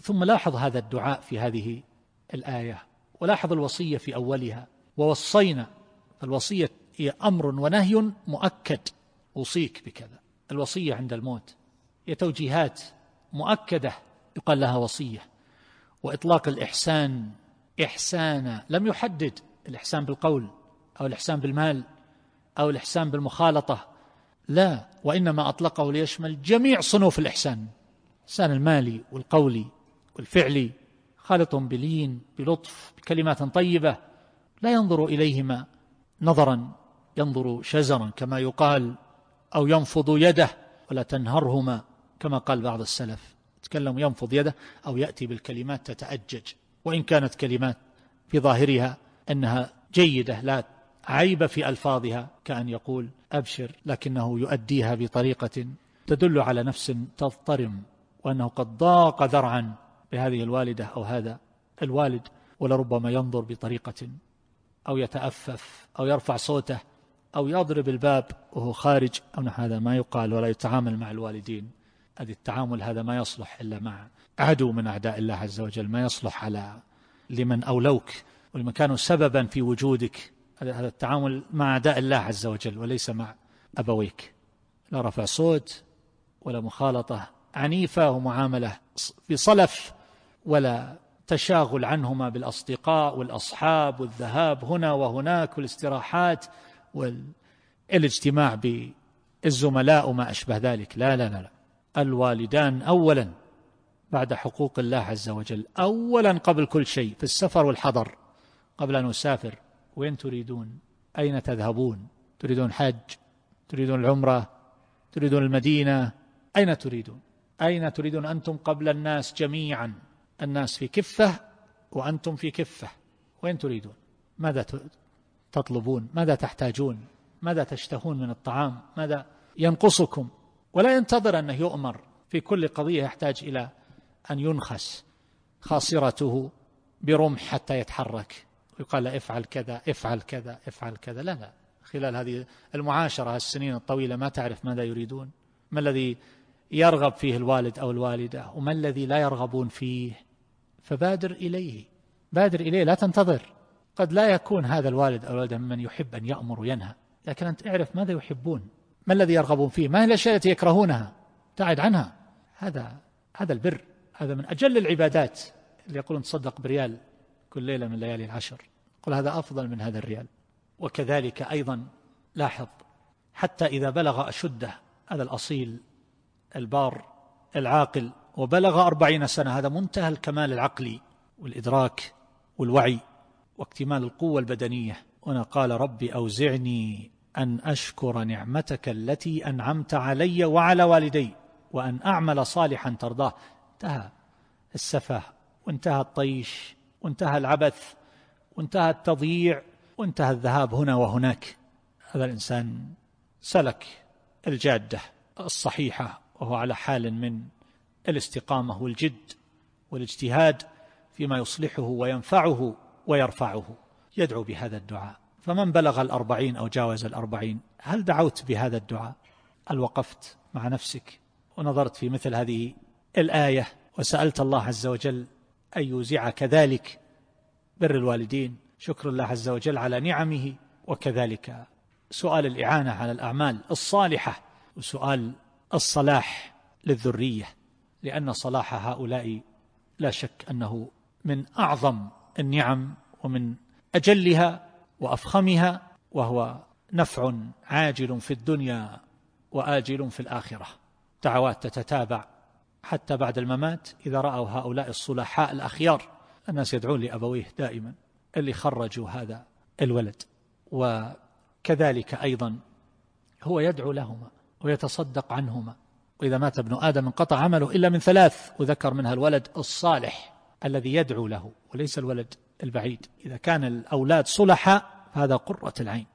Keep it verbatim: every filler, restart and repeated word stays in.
ثم لاحظ هذا الدعاء في هذه الآية، ولاحظ الوصية في أولها، ووصينا. الوصية هي أمر ونهي مؤكد، أوصيك بكذا. الوصية عند الموت هي توجيهات مؤكدة يقال لها وصية. وإطلاق الإحسان إحسانا لم يحدد الإحسان بالقول أو الإحسان بالمال أو الإحسان بالمخالطة، لا، وإنما أطلقه ليشمل جميع صنوف الإحسان، الإحسان المالي والقولي والفعلي، خالطهم بلين بلطف بكلمات طيبة، لا ينظر إليهما نظرا ينظر شزرا كما يقال، أو ينفض يده، ولا تنهرهما كما قال بعض السلف، تكلم ينفض يده، أو يأتي بالكلمات تتأجج، وإن كانت كلمات في ظاهرها أنها جيدة لا عيب في ألفاظها، كأن يقول أبشر، لكنه يؤديها بطريقة تدل على نفس تضطرم، وأنه قد ضاق ذرعا بهذه الوالدة أو هذا الوالد، ولربما ينظر بطريقة أو يتأفف أو يرفع صوته أو يضرب الباب وهو خارج أو هذا ما يقال، ولا يتعامل مع الوالدين. هذا التعامل هذا ما يصلح إلا مع عدو من أعداء الله عز وجل، ما يصلح على لمن أولوك ولمن كانوا سببا في وجودك. هذا التعامل مع أعداء الله عز وجل وليس مع أبويك. لا رفع صوت ولا مخالطة عنيفة ومعاملة في صلف، ولا تشاغل عنهما بالأصدقاء والأصحاب والذهاب هنا وهناك والاستراحات والاجتماع بالزملاء وما أشبه ذلك. لا لا لا, لا. الوالدان أولا بعد حقوق الله عز وجل، أولا قبل كل شيء، في السفر والحضر. قبل أن نسافر وين تريدون؟ أين تذهبون؟ تريدون حج؟ تريدون العمرة؟ تريدون المدينة؟ أين تريدون؟ أين تريدون أنتم قبل الناس جميعا؟ الناس في كفة وأنتم في كفة، وين تريدون؟ ماذا تطلبون؟ ماذا تحتاجون؟ ماذا تشتهون من الطعام؟ ماذا ينقصكم؟ ولا ينتظر أنه يؤمر في كل قضية يحتاج إلى أن ينخس خاصرته برمح حتى يتحرك ويقال له افعل كذا افعل كذا افعل كذا. لا لا، خلال هذه المعاشرة السنين الطويلة ما تعرف ماذا يريدون، ما الذي يرغب فيه الوالد أو الوالدة وما الذي لا يرغبون فيه، فبادر إليه، بادر إليه، لا تنتظر. قد لا يكون هذا الوالد أو الوالدة ممن يحب أن يأمر وينهى، لكن أنت اعرف ماذا يحبون، ما الذي يرغبون فيه، ما هي الأشياء التي يكرهونها، تعد عنها. هذا هذا البر، هذا من أجل العبادات. اللي يقولون تصدق بريال كل ليلة من ليالي العشر، قل هذا أفضل من هذا الريال. وكذلك أيضا لاحظ، حتى إذا بلغ أشده هذا الأصيل البار العاقل وبلغ أربعين سنة، هذا منتهى الكمال العقلي والإدراك والوعي واكتمال القوة البدنية. هنا قال ربي أوزعني أن أشكر نعمتك التي أنعمت علي وعلى والدي وأن أعمل صالحا ترضاه. انتهى السفه وانتهى الطيش وانتهى العبث وانتهى التضييع وانتهى الذهاب هنا وهناك. هذا الإنسان سلك الجادة الصحيحة وهو على حال من الاستقامة والجد والاجتهاد فيما يصلحه وينفعه ويرفعه. يدعو بهذا الدعاء. فمن بلغ الأربعين أو جاوز الأربعين، هل دعوت بهذا الدعاء؟ هل وقفت مع نفسك ونظرت في مثل هذه الآية وسألت الله عز وجل أن يوزعك ذلك بر الوالدين، شكر الله عز وجل على نعمه، وكذلك سؤال الإعانة على الأعمال الصالحة وسؤال الصلاح للذرية، لأن صلاح هؤلاء لا شك أنه من أعظم النعم ومن أجلها وأفخمها، وهو نفع عاجل في الدنيا وآجل في الآخرة. دعوات تتتابع حتى بعد الممات إذا رأوا هؤلاء الصلحاء الأخيار. الناس يدعون لأبويه دائما اللي خرجوا هذا الولد، وكذلك أيضا هو يدعو لهما ويتصدق عنهما. وإذا مات ابن آدم انقطع عمله إلا من ثلاث، وذكر منها الولد الصالح الذي يدعو له وليس الولد البعيد. إذا كان الأولاد صلحاء فهذا قرة العين.